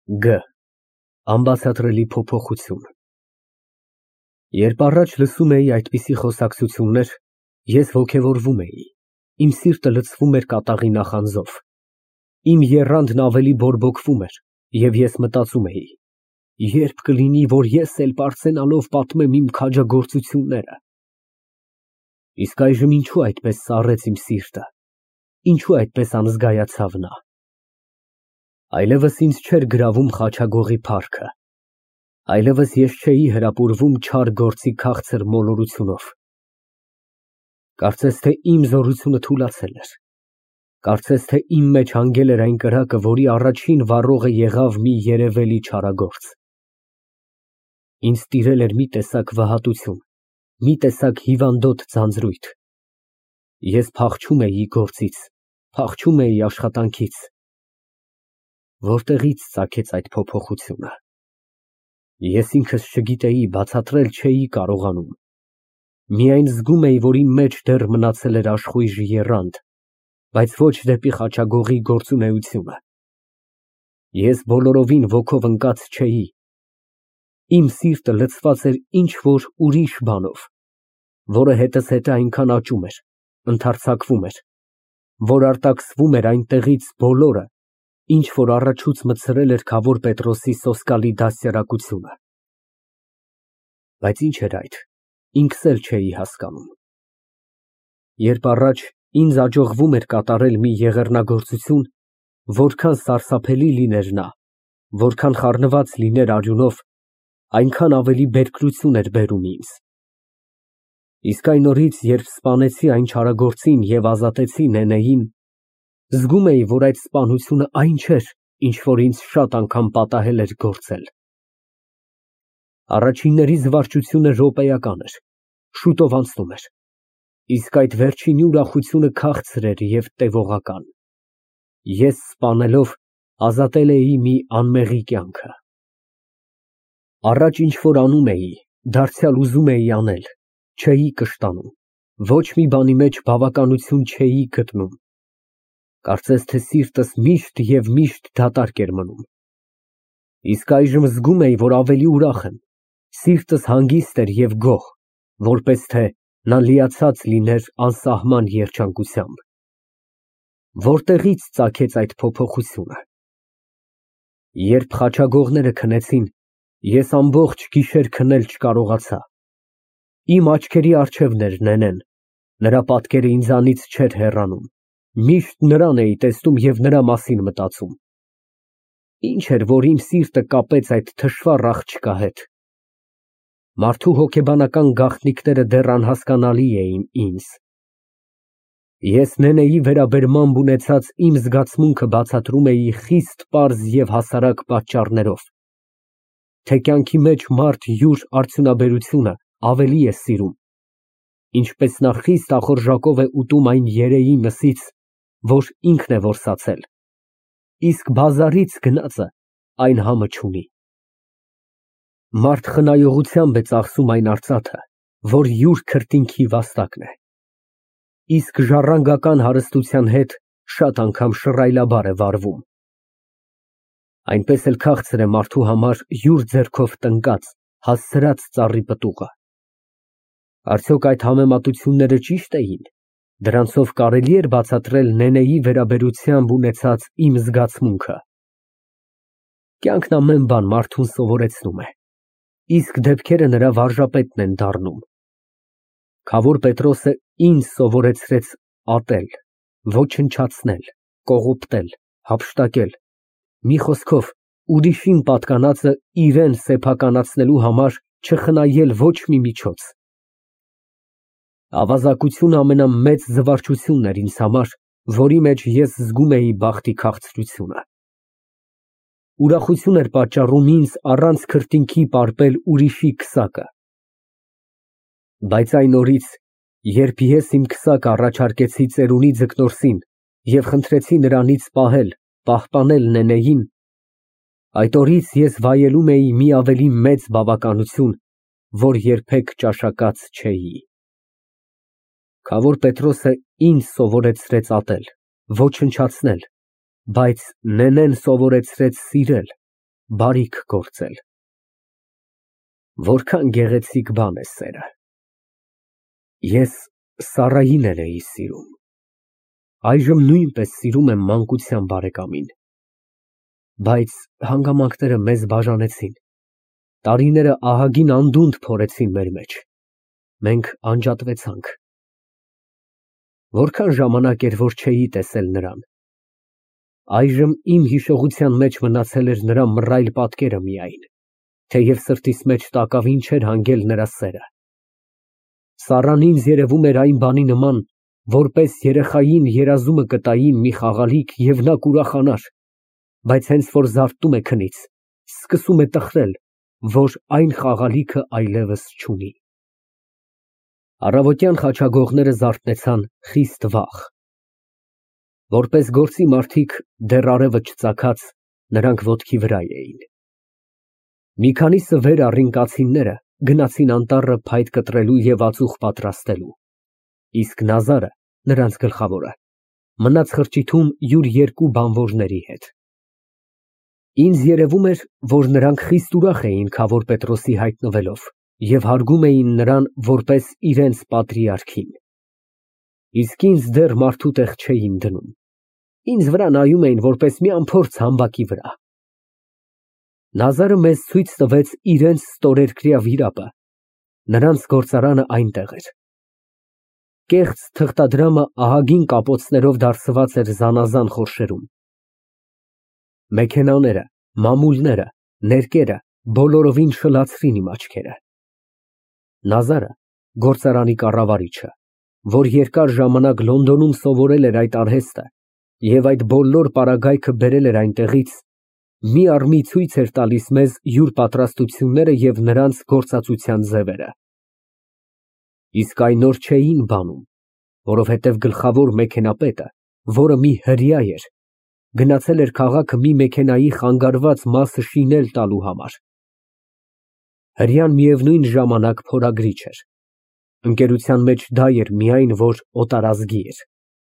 Գ. Անբացատրելի փոփոխություն։ Երբ առաջ լսում էի այդպիսի խոսակցություններ, ես ոգևորվում էի, իմ սիրտը լցվում էր կատաղի նախանձով, իմ եռանդն ավելի բորբոքվում էր, և ես մտածում էի. երբ կլինի, որ ես էլ պարծենալով պատմեմ իմ քաջագործությունները։ Իսկ այժմ ինչու այդպես սառեց իմ սիրտը, ինչու այդպես անզգայացավ նա։ Այլևս ինձ չէր գրավում խաչագողի փառքը, այլևս ես չէի հրապուրվում չար գործի քաղցր մոլորությունով։ Կարծես թե իմ զորությունը թուլացել էր, կարծես թե իմ մեջ հանգել էր այն կրակը, որի առաջին վառողը եղավ մի երևելի չարագործ։ Ինձ տիրել էր մի տեսակ վհատություն, մի տեսակ հիվանդոտ ձանձրույթ։ Ես փախչում էի գործից, փախչում էի աշխատանքից։ Որտեղի՞ց ծագեց այդ փոփոխությունը։ Ես ինքս չգիտեի, բացատրել չէի կարողանում։ Միայն զգում էի, որ իմ մեջ դեռ մնացել էր աշխույժ եռանդ, բայց ոչ դեպի խաչագողի գործունեությունը։ Ես բոլորովին ոգով ընկած չէի։ Իմ սիրտը լցված էր ինչ֊որ ուրիշ բանով, որը հետզհետե այնքան աճում էր, ընդարձակվում էր, որ արտաքսվում էր այնտեղից բոլորը, ինչ որ առաջուց մտցրել էր Քավոր Պետրոսի սոսկալի դաստիարակությունը։ Բայց ինչ էր այդ, ինքս էլ չէի հասկանում։ Երբ առաջ ինձ աջողվում էր կատարել մի եղեռնագործություն, որքան սարսափելի լիներ նա, որքան խառնված լիներ արյունով, այնքան ավելի բերկրություն էր բերում ինձ։ Իսկ այն օրից, երբ սպանեցի այն չարագործին և ազատեցի Նենեին, զգում էի, որ այդ սպանությունը այն չէր, ինչ որ ինձ շատ անգամ պատահել էր գործել։ Առաջինների զվարճությունը րոպեական էր, շուտով անցնում էր, իսկ այդ վերջինի ուրախությունը քաղցր էր և տևողական։ Ես սպանելով ազատել էի մի անմեղի կյանքը։ Առաջ ինչ որ անում էի, դարձյալ ուզում էի անել, չէի կշտանում, ոչ մի բանի մեջ բավականություն չէի գտնում։ Կարծես թե սիրտս միշտ և միշտ դատարկ էր մնում։ Իսկ այժմ զգում էի, որ ավելի ուրախ եմ, սիրտս հանգիստ էր և գոհ, որպես թե նա լիացած լիներ անսահման երջանկությամբ։ Որտեղի՞ց ծագեց այդ փոփոխությունը։ Երբ խաչագողները քնեցին, ես ամբողջ գիշեր քնել չկարողացա։ Իմ աչքերի առջևն էր Նենեն, նրա պատկերը ինձանից չէր հեռանում, միշտ նրան էի տեսնում և նրա մասին մտածում։ Ինչ էր, որ իմ սիրտը կապեց այդ թշվառ աղջկա հետ։ Մարդու հոգեբանական գաղտնիքները դեռ անհասկանալի էին ինձ։ Ես Նենեի վերաբերմամբ ունեցած իմ զգացմունքը բացատրում էի խիստ պարզ և հասարակ պատճառներով, թե կյանքի մեջ մարդ յուր արդյունաբերությունը ավելի է սիրում, ինչպես նա խիստ ախորժակով է ուտում այն երեի մսից, որ ինքն է որսացել, իսկ բազարից գնածը այն համը չունի։ Մարդ խնայողությամբ է ծախսում այն արծաթը, որ յուր քրտինքի վաստակն է, իսկ ժառանգական հարստության հետ շատ անգամ շռայլաբար է վարվում։ Այնպես էլ քաղցր է մարդու համար յուր ձեռքով տնկած, հասցրած ծառի պտուղը։ Արդյոք այդ համեմատությունները ճի՞շտ էին, դրանցով կարելի էր բացատրել Նենեի վերաբերությամբ ունեցած իմ զգացմունքը։ Կյանքն ամեն բան մարդուն սովորեցնում է, իսկ դեպքերը նրա վարժապետն են դառնում։ Քավոր Պետրոսը ինձ սովորեցրեց ատել, ոչնչացնել, կողոպտել, հափշտակել, մի խոսքով, ուրիշին պատկանածը իրան սեփականացնելու համար չխնայել ոչ մի միջոց։ Ավազակությունը ամենամեծ զվարճությունն էր ինձ համար, որի մեջ ես զգում էի բախտի քաղցրությունը։ Ուրախություն էր պատճառում ինձ առանց քրտինքի պարպել ուրիշի քսակը։ Բայց այն օրից, երբ ես իմ քսակը առաջարկեցի ծերունի Ձկնորսին և խնդրեցի նրանից պահել, պահպանել Նենեին, այդ օրից ես վայելում էի մի ավելի մեծ բավականություն, որ երբեք ճաշակած չէի։ Քավոր Պետրոսը ինձ սովորեցրեց ատել, ոչնչացնել, բայց Նենեն սովորեցրեց սիրել, բարիք գործել։ Որքան գեղեցիկ բան է սերը։ Ես Սառային էլ էի սիրում։ Այժմ նույնպես սիրում եմ մանկության բարեկամին։ Բայց հանգամանքները մեզ բաժանեցին։ Տարիները ահագին անդունդ փորեցին մեր մեջ։ Մենք անջատվեցանք։ Որքան ժամանակ էր, որ չէի տեսել նրան։ Այժմ իմ հիշողության մեջ մնացել էր նրա մռայլ պատկերը միայն, թեև սրտիս մեջ տակավին չէր հանգել նրա սերը։ Սառան ինձ երևում էր այն բանի նման, որպես երեխային երազումը կտային մի խաղալիք և նա կուրախանար, բայց հենց որ զարթնում է քնից, սկսում է տխրել, որ այն խաղալիքը այլևս չունի։ Առավոտյան խաչագողները զարթնեցան խիստ վաղ։ Որպես գործի մարդիկ դեռ արևը չծագած, նրանք ոտքի վրա էին։ Մի քանիսը վեր առին կացինները, գնացին անտառը փայտ կտրելու և ածուխ պատրաստելու, իսկ Նազարը, նրանց գլխավորը, մնաց խրճիթում յուր երկու բանվորների հետ։ Ինձ երևում էր, որ նրանք խիստ ուրախ էին Քավոր Պետրոսի հայտնվելով և հարգում էին նրան որպես իրենց պատրիարքին։ Իսկ ինձ դեռ մարդու տեղ չէին դնում։ Ինձ վրա նայում էին որպես մի անփորձ համբակի վրա։ Նազարը մեզ ցույց տվեց իրենց ստորերկրյա վիրապը, նրանց գործարանը այնտեղ էր։ Կեղծ թղթադրամը ահագին կապոցներով դարսված էր զանազան խորշերում։ Մեքենաները, մամուլները, ներկերը բոլորովին շլացրին իմ աչքերը։ Նազարը, գործարանի կառավարիչը, որ երկար ժամանակ Լոնդոնում սովորել էր այդ արհեստը և այդ բոլոր պարագայքը բերել էր այնտեղից, մի առ մի ցույց էր տալիս մեզ յուր պատրաստությունները և նրանց գործածության ձևերը։ Իսկ այն օր չէին բանում, որովհետև գլխավոր մեքենապետը, որը մի հրեա էր, գնացել էր քաղաքը մի մեքենայի խանգարված մասը շինել տալու համար։ Հրեան միևնույն ժամանակ փորագրիչ էր։ Ընկերության մեջ դա էր միայն, որ օտարազգի էր։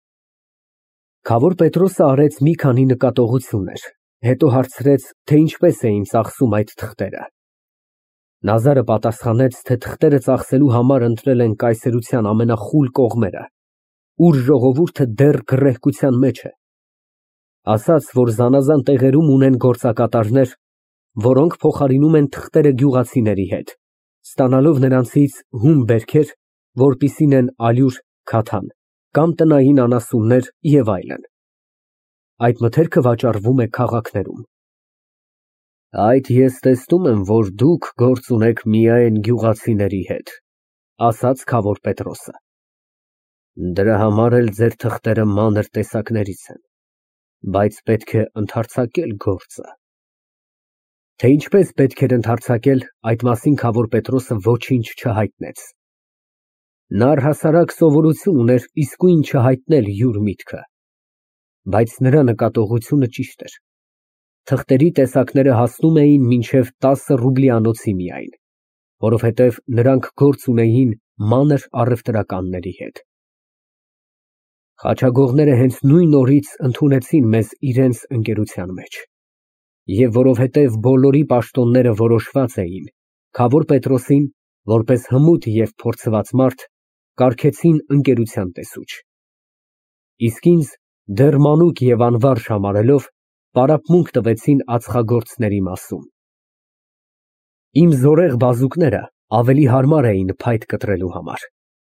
Քավոր Պետրոսը արեց մի քանի նկատողություններ, հետո հարցրեց, թե ինչպես էին ծախսում այդ թղթերը։ Նազարը պատասխանեց, թե թղթերը ծախսելու համար ընտրել են կայսերության ամենախուլ կողմերը, ուր ժողովուրդը դեռ գռեհկության մեջ է։ Ասաց, որ զանազան տեղերում ունեն գործակատարներ, որոնք փոխարինում են թղթերը գյուղացիների հետ, ստանալով նրանցից հում բերքեր, որպիսին են ալյուր, քաթան, կամ տնային անասուններ և այլն։ Այդ մթերքը վաճառվում է քաղաքներում։ Այդ ես տեսնում եմ, որ դուք գործ ունեք միայն գյուղացիների հետ, ասաց Քավոր Պետրոսը։ Դրա համար էլ ձեր թղթերը մանր տեսակներից են, բայց պետք է ընդհարձակել գործը։ Թե ինչպես պետք էր ընդհարձակել, այդ մասին Քավոր Պետրոսը ոչինչ չհայտնեց։ Նա առհասարակ սովորություն ուներ իսկույն չհայտնել յուր միտքը։ Բայց նրա նկատողությունը ճիշտ էր։ Թղթերի տեսակները հասնում էին մինչև 10 ռուբլիանոցի միայն, որովհետև նրանք գործ ունեին մանր առևտրականների հետ։ Խաչագողները հենց նույն օրից ընդունեցին մեզ իրենց ընկերության մեջ։ Եվ որովհետև բոլորի պաշտոնները որոշված էին, Քավոր Պետրոսին, որպես հմուտ և փորձված մարդ, կարգեցին ընկերության տեսուչ։ Իսկ ինձ, դեռ մանուկ և անվարժ համարելով, պարապմունք տվեցին ածխագործների մասում։ Իմ զորեղ բազուկները ավելի հարմար էին փայտ կտրելու համար։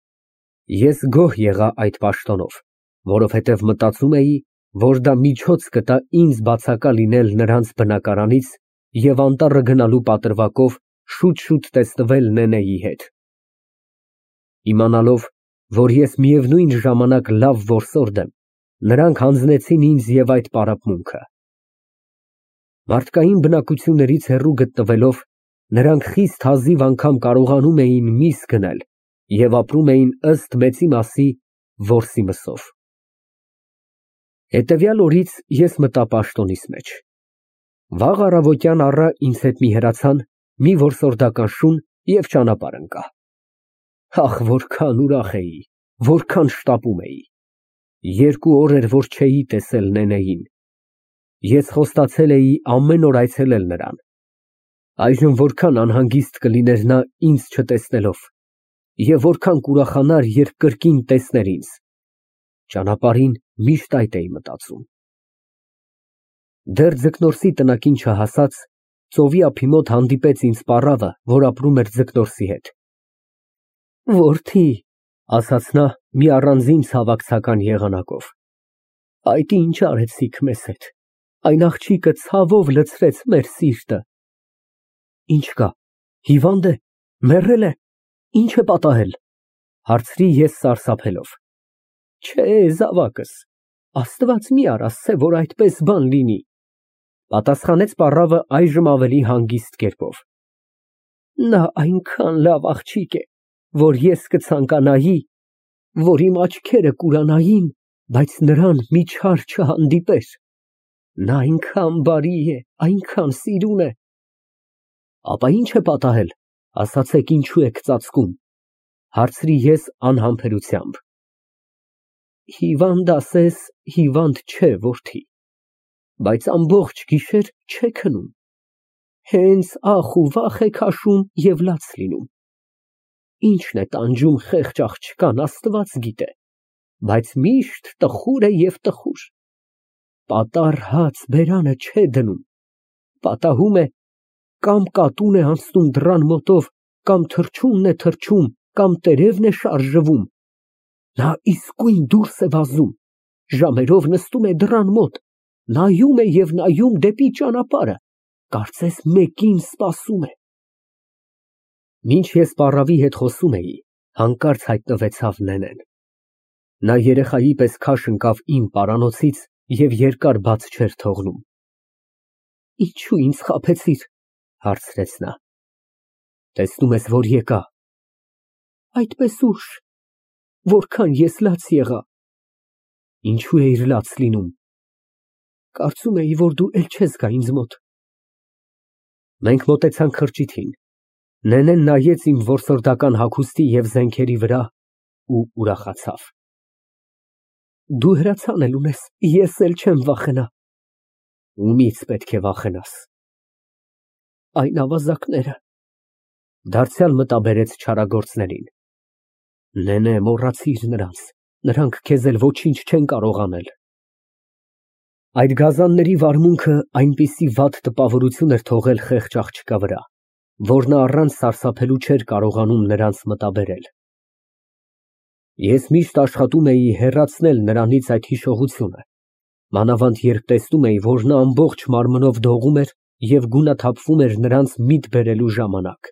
Ես գոհ եղա այդ պաշտոնով, որովհետև մտածում էի, որ դա միջոց կտա ինձ բացակա լինել նրանց բնակարանից և անտառը գնալու պատրվակով շուտ-շուտ տեսնվել Նենեի հետ։ Իմանալով, որ ես միևնույն ժամանակ լավ որսորդ եմ, նրանք հանձնեցին ինձ և այդ պարապմունքը։ Մարդկային բնակություններից հեռու գտնվելով, նրանք խիստ հազիվ անգամ կարողանում էին միս գնել և ապրում էին ըստ մեծի մասի որսի մսով։ Հետևյալ օրից ես մտա պաշտոնիս մեջ։ Վաղ առավոտյան առա ինձ հետ մի հրացան, մի որսորդական շուն և ճանապարհ ընկա։ Ախ, որքան ուրախ էի, որքան շտապում էի։ 2 օր էր, որ չէի տեսել Նենեին։ Ես խոստացել էի ամեն օր այցելել նրան։ Այժմ որքան անհանգիստ կլիներ նա ինձ չտեսնելով, և որքան կուրախանար, երբ կրկին տեսներ ինձ։ Ճանապարհին միշտ այդ էի մտածում։ Դեռ Ձկնորսի տնակին չհասած, ծովի ափի մոտ հանդիպեց ինձ պառավը, որ ապրում էր Ձկնորսի հետ։ Որդի, ասաց նա մի առանձին ցավակցական եղանակով, այդ ինչ արեցիք մեզ հետ, այն աղջիկը ցավով լցրեց մեր սիրտը։ Ինչ կա, հիվանդ է, մեռել է, ինչ է պատահել, հարցրի ես սարսափելով։ Չէ, զավակս, Աստված մի արասցե, որ այդպես բան լինի, պատասխանեց պառավը այժմ ավելի հանգիստ կերպով։ Նա այնքան լավ աղջիկ է, որ ես կցանկանայի, որ իմ աչքերը կուրանային, բայց նրան մի չար չհանդիպեր։ Նա այնքան բարի է, այնքան սիրուն է։ Ապա ինչ է պատահել, ասացեք, ինչու եք ծածկում, հարցրի ես անհամբերությամբ։ Հիվանդ ասես, հիվանդ չէ, որդի, բայց ամբողջ գիշեր չէ քնում, հենց ախ ու վախ է քաշում և լաց լինում։ Ինչն է տանջում խեղճ աղջկան, Աստված գիտե, բայց միշտ տխուր է և տխուր։ Պատառ հաց բերանը չէ դնում, պատահում է կամ կատուն է անցնում դռան մոտով, կամ թռչունն է թռչում, կամ տերևն է շարժվում։ Նա իսկույն դուրս է վազում, ժամերով նստում է դռան մոտ, նայում է և նայում դեպի ճանապարհը, կարծես մեկին սպասում է։ Մինչ ես պառավի հետ խոսում էի, հանկարծ հայտնվեցավ Նենեն։ Նա երեխայի պես քաշ ընկավ իմ պարանոցից և երկար բաց չէր թողնում։ Ինչու ինձ խաբեցիր, հարցրեց նա։ Տեսնում ես, որ եկա։ Այդպես ուշ, որքան ես լաց եղա։ Ինչու էիր լաց լինում։ Կարծում էի, որ դու էլ չես գա ինձ մոտ։ Մենք մոտեցանք խրճիթին։ Նենեն նայեց իմ որսորդական հագուստի և զենքերի վրա ու ուրախացավ։ Դու հրացան էլ ունես, ես էլ չեմ վախենա։ Ումից պետք է վախենաս։ Այն ավազակները։ Դարձյալ մտաբերեց չարագործներին։ Նենե, մոռացիր նրանց, նրանք քեզ էլ ոչինչ չեն կարող անել։ Այդ գազանների վարմունքը այնպիսի վատ տպավորություն էր թողել խեղճ աղջկա վրա, որ նա առանց սարսափելու չէր կարողանում նրանց մտաբերել։ Ես միշտ աշխատում էի հեռացնել նրանից այդ հիշողությունը, մանավանդ երբ տեսնում էի, որ նա ամբողջ մարմնով դողում էր և գունաթափվում էր նրանց միտ բերելու ժամանակ։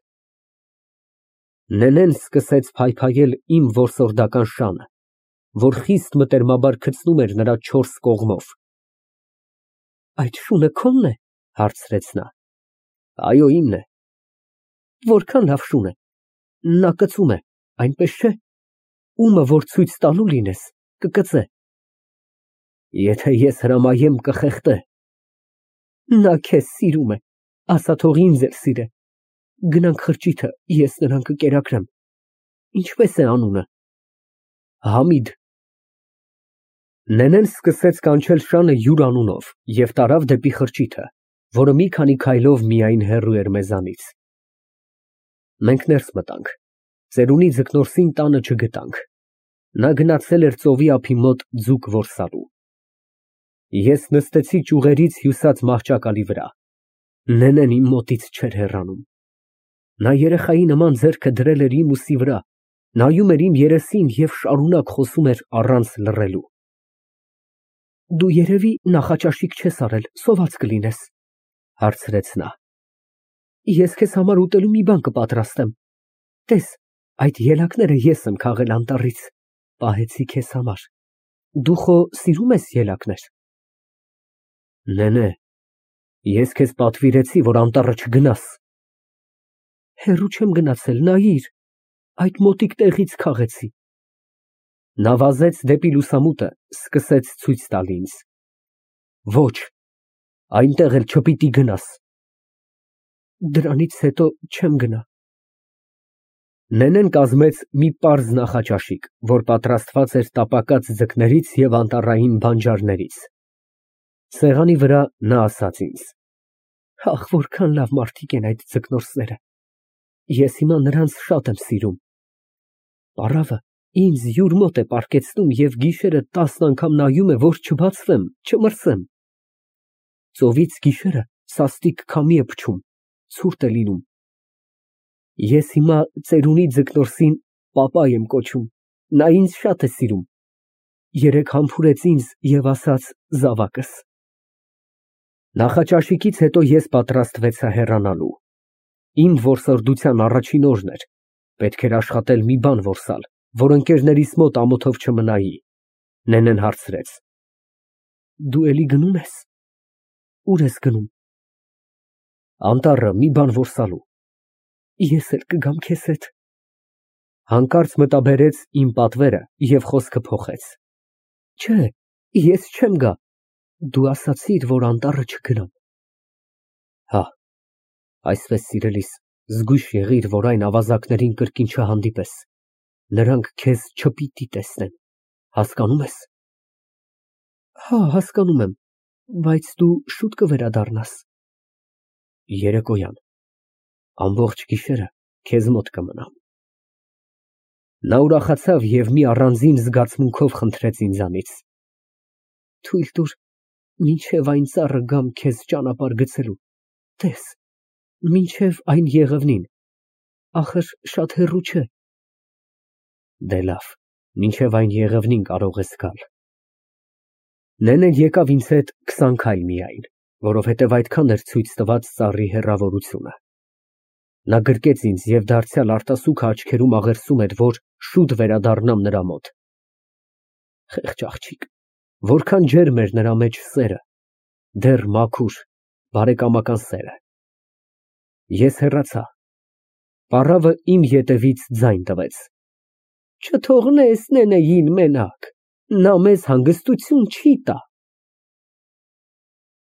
Նենեն սկսեց փայփայել իմ որսորդական շանը, որ խիստ մտերմաբար գցնում էր նրա չորս կողմով։ Այդ շունը քո՞նն է, հարցրեց նա։ Այո, իմն է։ Որքան լավ շուն է։ Նա կծում է, այնպես չէ։ Ումը որ ցույց տալու լինես, կկծե։ Եթե ես հրամայեմ, կխեղդե։ Նա քեզ սիրում է, ասա թող ինձ էլ սիրե։ Գնանք խրճիթը, ես նրան կկերակրեմ։ Ինչպես է անունը։ Համիդ։ Նենեն սկսեց կանչել շանը յուր անունով և տարավ դեպի խրճիթը, որը մի քանի քայլով միայն հեռու էր մեզանից։ Մենք ներս մտանք։ Ծերունի Ձկնորսին տանը չգտանք։ Նա գնացել էր ծովի ափի մոտ ձուկ որսալու։ Ես նստեցի ճյուղերից հյուսած մահճակալի վրա։ Նենեն իմ մոտից չէր հեռանում։ Նա երեխայի նման ձեռքը դրել էր իմ ուսի վրա, նայում էր իմ երեսին և շարունակ խոսում էր առանց լռելու։ Դու երևի նախաճաշիկ չես արել, սոված կլինես, հարցրեց նա։ Ես քեզ համար ուտելու մի բան կպատրաստեմ։ Տես, այդ ելակները ես եմ քաղել անտառից, պահեցի քեզ համար։ Դու խո սիրում ես ելակներ։ Նենե, ես քեզ պատվիրեցի, որ անտառը չգնաս։ Հեռու չեմ գնացել, նայիր, այդ մոտիկ տեղից քաղեցի։ Նա վազեց դեպի լուսամուտը, սկսեց ցույց տալ ինձ։ Ոչ, այնտեղ էլ չպիտի գնաս։ Դրանից հետո չեմ գնա։ Նենեն կազմեց մի պարզ նախաճաշիկ, որ պատրաստված էր տապակած ձկներից և անտառային բանջարներից։ Սեղանի վրա նա ասաց ինձ. Ախ, որքան լավ մարդիկ են այդ ձկնորսները։ Ես հիմա նրանց շատ եմ սիրում։ Պարավը ինձ յուր մոտ է պառկեցնում և գիշերը 10 անգամ նայում է, որ չբացվեմ, չմրսեմ։ Ծովից գիշերը սաստիկ քամի է փչում, ցուրտ է լինում։ Ես հիմա ծերունի ձկնորսին պապա եմ կոչում, նա ինձ շատ է սիրում։ Երեկ համբուրեց ինձ և ասաց զավակս։ Նախաճաշիկից հետո ես պատրաստվեցա հեռանալու։ Իմ որսորդության առաջին օրն էր, պետք էր աշխատել մի բան որսալ, որ ընկերներիս մոտ ամոթով չմնայի։ Նենեն հարցրեց. Դու էլի գնում ես։ Ուր ես գնում։ Անտառը մի բան որսալու։ Ես էլ կգամ քեզ հետ։ Հանկարծ մտաբերեց իմ պատվերը և խոսքը փոխեց. Չէ, ես չեմ գա։ Դու ասացիր, որ անտառը չգնամ։ Հա, այսպես սիրելիս, զգույշ եղիր, որ այն ավազակներին կրկին չհանդիպես։ Նրանք քեզ չպիտի տեսնեն, հասկանում ես։ Հա, հասկանում եմ, բայց դու շուտ կվերադառնաս։ Երեկոյան, ամբողջ գիշերը քեզ մոտ կմնամ։ Նա ուրախացավ և մի առանձին զգացմունքով խնդրեց ինձանից. Թույլ տուր, մինչև այն ծառը գամ քեզ ճանապարհ գցելու, տես, մինչև այն եղևնին, ախր շատ հեռու չէ։ Դե լավ, մինչև այն եղևնին կարող ես գալ։ Նենեն եկավ ինձ հետ 20 քայլ միայն, որովհետև այդքան էր ցույց տված ծառի հեռավորությունը։ Նա գրկեց ինձ և դարձյալ արտասուքը աչքերում աղերսում էր, որ շուտ վերադառնամ նրա մոտ։ Խեղճ աղջիկ, որքան ջերմ էր նրա մեջ սերը, դեռ մաքուր, բարեկամական սերը։ Ես հեռացա։ Պառավը իմ ետևից ձայն տվեց. Չթողնես Նենեին մենակ, նա մեզ հանգստություն չի տա։